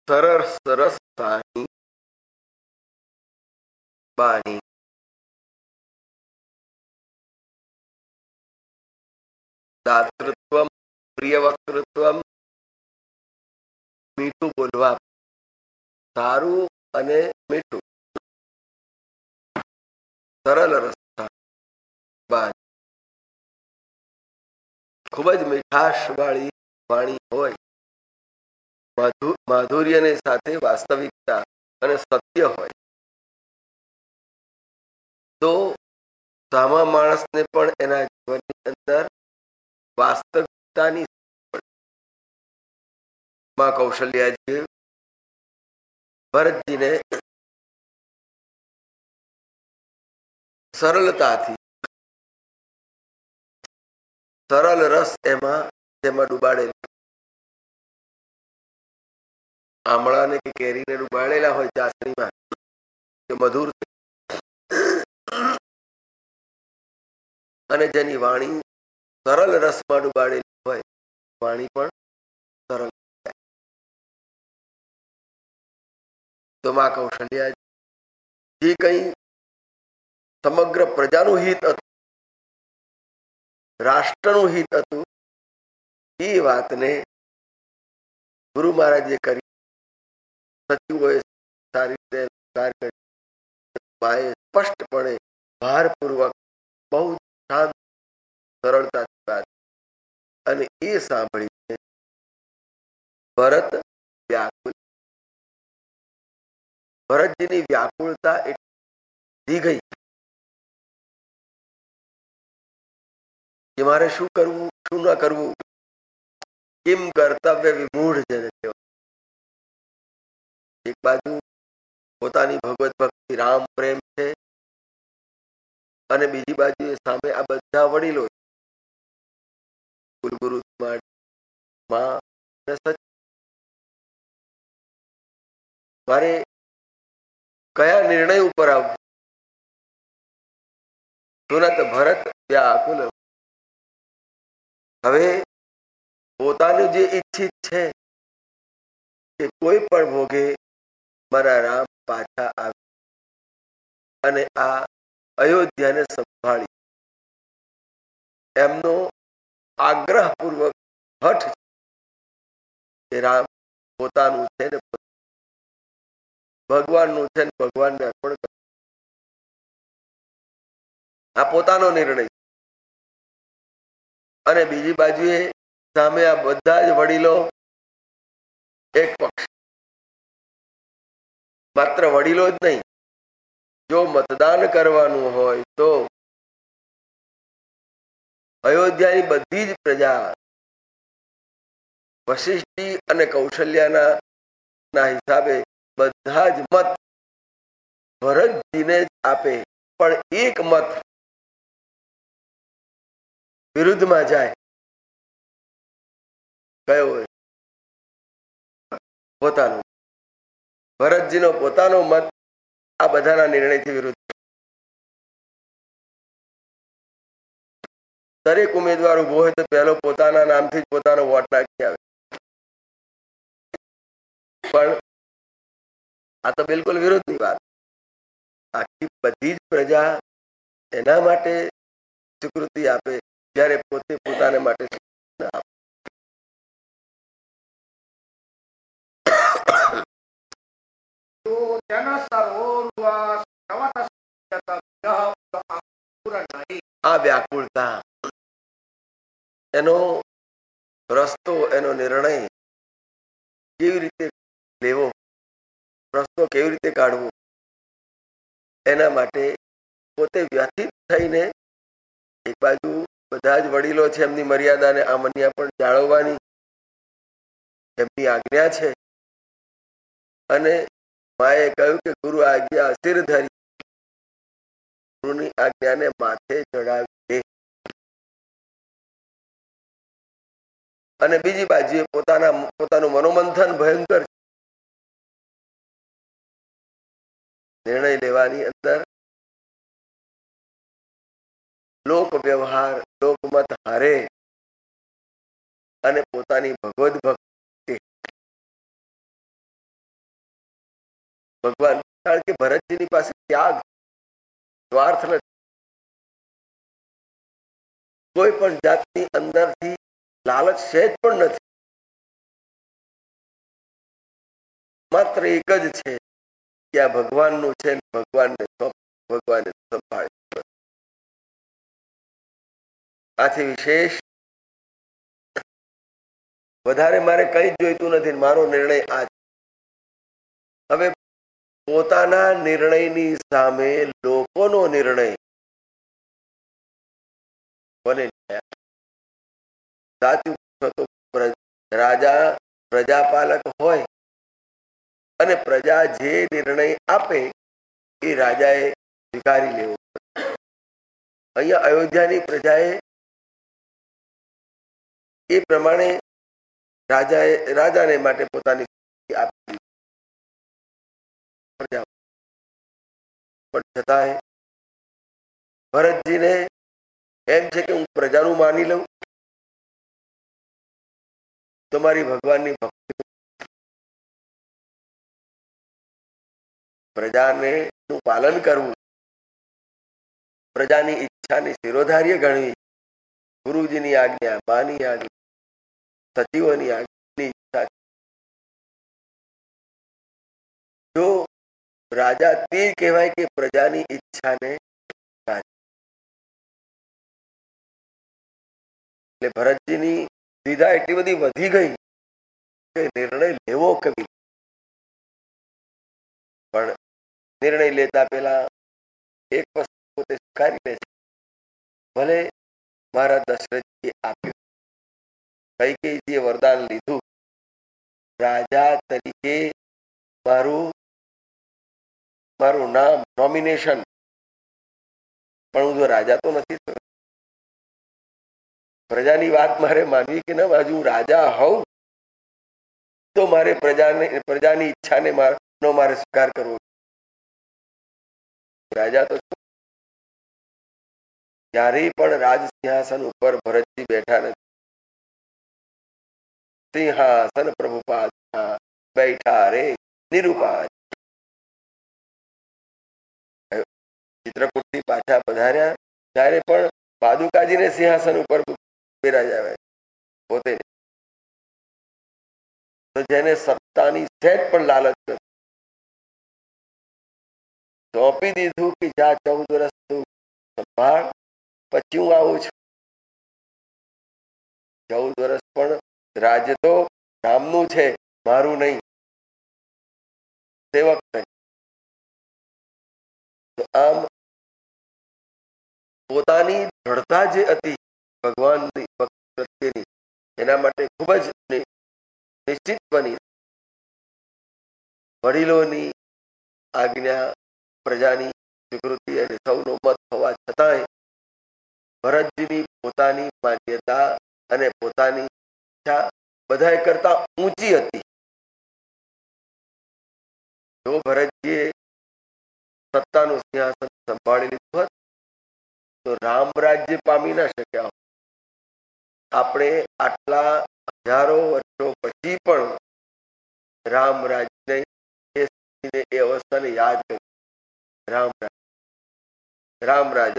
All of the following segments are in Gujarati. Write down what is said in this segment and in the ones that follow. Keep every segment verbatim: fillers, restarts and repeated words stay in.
સરળ સરસ સાની બાની દાતૃત્વમ પ્રિય વક્તૃત્વમ મીઠું બોલવા સારું અને મીઠું સરળ રસ્તા બાની ખૂબ જ મીઠાશ વાળી વાણી હોય માધુર્યની સાથે વાસ્તવિકતા અને સત્ય હોય તો સામા માણસને પણ એના જીવનની અંદર વાસ્તવિકતાની માં કૌશલ્યાજી ભરતજીને સરળતાથી સરળ રસ એમાં તેમાં ડુબાડેલો આમળાને કે કેરીને ડુબાડેલા હોય ચાસણીમાં કે મધુર અને જેની વાણી સરળ રસમાં ડુબાડેલી હોય વાણી પણ સરળ તો માં કૌશલ્યા જે કઈ સમગ્ર પ્રજાનું હિત હતું રાષ્ટ્રનું હિત હતું એ વાતને ગુરુ મહારાજે કરી સચિવોએ સારી રીતે કાર્ય કરી સ્પષ્ટપણે ભારપૂર્વક બહુ શાંત સરળતાથી વાત અને એ સાંભળીને ભરત વ્યાકુલ ભરતજીની વ્યાકુળતા એટલી ગઈ કે મારે શું કરવું શું ન કરવું કેમ કર્તવ્ય વિમૂઢ જેને કહેવાય એક બાજુ પોતાની ભગવત ભક્તિ રામ પ્રેમ છે અને બીજી બાજુ સામે આ બધા વડીલો કુલગુરુ મારે કયા નિર્ણય ઉપર આવવું તુરંત ભરત વ્યાકુલ હવે પોતાનું જે ઈચ્છિત છે કે કોઈ પણ ભોગે મારા રામ પાછા આવે અને આ અયોધ્યાને સંભાળી એમનો આગ્રહપૂર્વક હઠ છે કે રામ પોતાનું છે ને ભગવાનનું છે ને ભગવાનને અર્પણ કરે આ પોતાનો નિર્ણય અને બીજી બાજુએ સામે આ બધા જ વડીલો એક પક્ષ માત્ર વડીલો જ નહીં જો મતદાન કરવાનું હોય તો અયોધ્યાની બધી જ પ્રજા વશિષ્ઠી અને કૌશલ્યાના ના હિસાબે બધા જ મત ભરતજીને જ આપે પણ એક મત વિરુદ્ધમાં જાય કયો હોય પોતાનો ભરતજીનો પોતાનો મત આ બધાના નિર્ણયથી વિરુદ્ધ દરેક ઉમેદવાર ઉભો હોય તો પહેલો પોતાના નામથી જ પોતાનો વોટ નાખી આવે પણ આ તો બિલકુલ વિરોધની વાત આખી બધી જ પ્રજા એના માટે સ્વીકૃતિ આપે જ્યારે પોતે પોતાને માટે આપે આ વ્યાકુળતા એનો રસ્તો એનો નિર્ણય કેવી રીતે લેવો રસ્તો કેવી રીતે કાઢવો એના માટે પોતે વ્યથિત થઈને એક બાજુ બધા જ વડીલો છે એમની મર્યાદાને આમન્યા પણ જાળવવાની એમની આજ્ઞા છે અને માએ કહ્યું કે ગુરુ આજ્ઞા અસ્થિર ધરી ગુરુની આજ્ઞાને માથે ચડાવી દે અને બીજી બાજુએ પોતાના પોતાનું મનોમંથન ભયંકર નિર્ણય લેવાની અંદર લોક વ્યવહાર લોકમત હારે અને પોતાની ભગવદ ભક્તિ ભગવાન, કારણ કે ભરતજીની પાસે ત્યાગ, સ્વાર્થ નથી, કોઈ પણ જાતની અંદરથી લાલચ સહેજ પણ નથી. માત્ર એક જ છે કે આ ભગવાનનું છે, ભગવાનને ભગવાનને સંભાળે. આથી વિશેષ વધારે મારે કઈ જ જોઈતું નથી. મારો નિર્ણય આ છે. હવે પોતાના નિર્ણયની સામે લોકોનો નિર્ણય બને. સાચું તો રાજા પ્રજાપાલક હોય અને પ્રજા જે નિર્ણય આપે એ રાજાએ સ્વીકારી લેવો. અહીંયા અયોધ્યાની પ્રજાએ એ પ્રમાણે રાજાએ રાજાને માટે પોતાની આપી પ્રજા. પણ છતાંય ભરતજીને એમ છે કે હું પ્રજાનું માની લઉં તો મારી ભગવાનની ભક્તિ, પ્રજાને નું પાલન કરવું, પ્રજાની ઈચ્છાની શિરોધાર્ય ગણવી, ગુરુજીની આજ્ઞા, માની આજ્ઞા, સચિવોની આજ્ઞાની ઈચ્છા. જો રાજા તે કહેવાય કે પ્રજાની ઈચ્છાને એટલે ભરતજીની દ્વિધા એટલી બધી વધી ગઈ કે નિર્ણય લેવો કવિ. પણ નિર્ણય લેતા પહેલા એક વસ્તુ પોતે સ્વીકારી લે છે. ભલે મારા દશરથજીએ આપ્યું, કૈકેયીજીએ વરદાન લીધું, રાજા તરીકે મારું મારું નામ નોમિનેશન, પણ હું જો રાજા તો નથી થયો. પ્રજાની વાત મારે માનવી કે ના બાજુ હું રાજા હોઉં તો મારે પ્રજાને પ્રજાની ઈચ્છાને નો મારે સ્વીકાર કરવો. રાજા તો ક્યારેય પણ રાજ સિંહાસન ઉપર ભરતજી બેઠા નથી. સિંહાસન પ્રભુપાદ બેઠા રે નિરૂપાદ. ચિત્રકૂટથી પાછા પધાર્યા ત્યારે પણ પાદુકાજીને સિંહાસન ઉપર બિરાજાવે, પોતે તો જેને સત્તાની સહેજ પણ લાલચ નથી, સોંપી દીધું કે જા ચૌદ વર્ષ તું સંભાળ, પછી હું આવું છું. ચૌદ વર્ષ પણ રાજ્ય તો રામનું છે, મારું નહીં. સેવક નહીં. તો આમ પોતાની દ્રઢતા જે હતી ભગવાનની પ્રત્યેની, એના માટે ખૂબ જ નિશ્ચિત બની. વડીલોની આજ્ઞા, પ્રજાની સ્વીકૃતિ અને સૌનો મત હોવા છતાંય ભરતજીની પોતાની માન્યતા અને પોતાની ઈચ્છા બધા કરતા ઊંચી હતી. જો ભરતજીએ સત્તાનું સિંહાસન સંભાળી લીધું હોત તો રામ રાજ્ય પામી ના શક્યા હોત. આપણે આટલા હજારો વર્ષો પછી પણ રામ રાજ્ય એ અવસ્થાને યાદ કરી. રામ રાજ રામ રાજ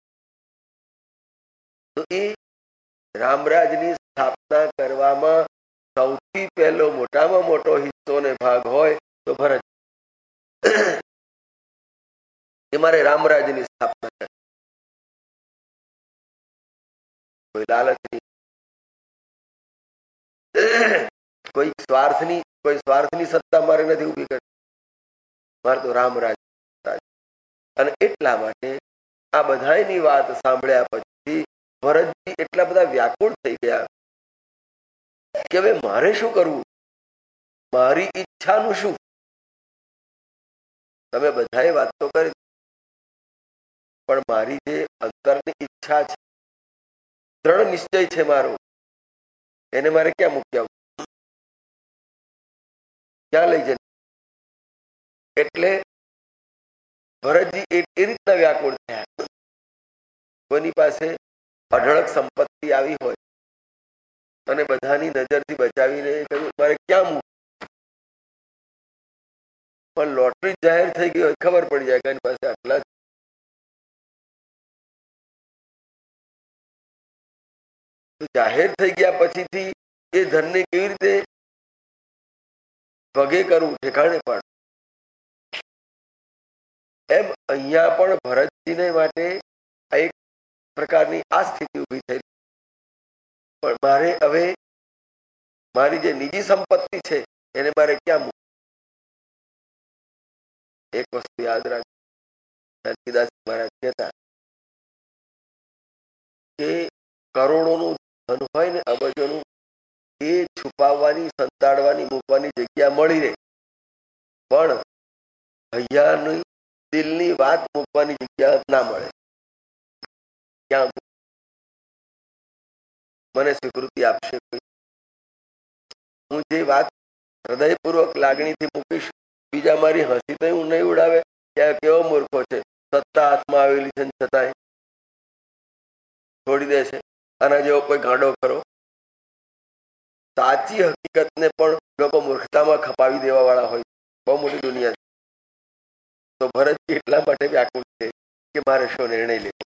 તો એ રામરાજની સ્થાપના કરવામાં સૌથી પહેલો મોટામાં મોટો હિસ્સો ને ભાગ હોય તો ભરત. એ મારે રામરાજની સ્થાપના કરી. કોઈ લાલચની, કોઈ સ્વાર્થની કોઈ સ્વાર્થની સત્તા મારે નથી ઉભી કરી. મારે તો રામરાજ. અને એટલા માટે આ બધાની વાત સાંભળ્યા પછી ભરતજી એટલા બધા વ્યાકુળ થઈ ગયા કે હવે મારે શું કરવું, મારી ઈચ્છાનું શું. તમે બધાએ વાત તો કરી, પણ મારી જે અંતરની ઈચ્છા છે, દ્રઢ નિશ્ચય છે મારો, એને મારે ક્યાં મૂકી આવું, ક્યાં લઈ જઈને. એટલે ભરતજી એ રીતના વ્યાકુળ થયા. કોઈની પાસે અઢળક સંપત્તિ આવી હોય અને બધાની નજરથી બચાવીને કહ્યું મારે ક્યાં મૂકવું. પણ લોટરી જાહેર થઈ ગઈ હોય ખબર પડી જાય કે એની પાસે આટલા જાહેર થઈ ગયા પછીથી એ ધનને કેવી રીતે ભગે કરવું, ઠેકાણે પાડવું. એમ અહીંયા પણ ભરતજીને માટે એક પ્રકારની આ સ્થિતિ ઉભી થઈ. પણ મારે હવે મારી જે નિજી સંપત્તિ છે એને મારે ક્યાં મૂકવી? એક વસ્તુ યાદ રાખજો, શાંતિદાસ મહારાજ કહેતા કે કરોડોનું ધન હોય ને અબજોનું, એ છુપાવવાની, સંતાડવાની, મૂકવાની જગ્યા મળી રહે, પણ હૈયાની દિલની વાત મૂકવાની જગ્યા ના મળે. ક્યાં મને સ્વીકૃતિ આપશે કોઈ? હું જે વાત હૃદયપૂર્વક લાગણીથી મૂકીશ, બીજા મારી હસી તો હું નહીં ઉડાવે કે કેવો મૂર્ખો છે, સત્તા હાથમાં આવેલી છે છતાંય છોડી દે છે, આના જેવો કોઈ ગાંડો ખરો? સાચી હકીકતને પણ લોકો મૂર્ખતામાં ખપાવી દેવા વાળા હોય. બહુ મોટી દુનિયા છે. તો ભરત એટલા માટે વ્યાકુળ છે કે મારે શું નિર્ણય લે.